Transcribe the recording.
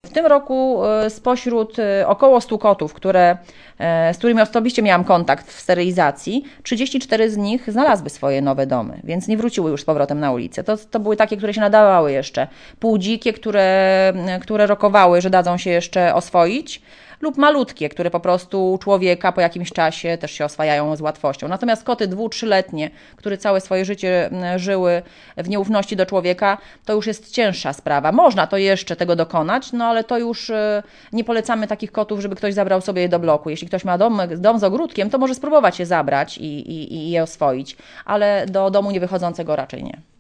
W tym roku spośród około 100 kotów, z którymi osobiście miałam kontakt w sterylizacji, 34 z nich znalazły swoje nowe domy, więc nie wróciły już z powrotem na ulicę. To były takie, które się nadawały jeszcze. Półdzikie, które rokowały, że dadzą się jeszcze oswoić, lub malutkie, które po prostu człowieka po jakimś czasie też się oswajają z łatwością. Natomiast koty 2-3-letnie, które całe swoje życie żyły w nieufności do człowieka, to już jest cięższa sprawa. Można to jeszcze tego dokonać, no ale to już nie polecamy takich kotów, żeby ktoś zabrał sobie je do bloku. Jeśli ktoś ma dom z ogródkiem, to może spróbować je zabrać i je oswoić, ale do domu nie wychodzącego raczej nie.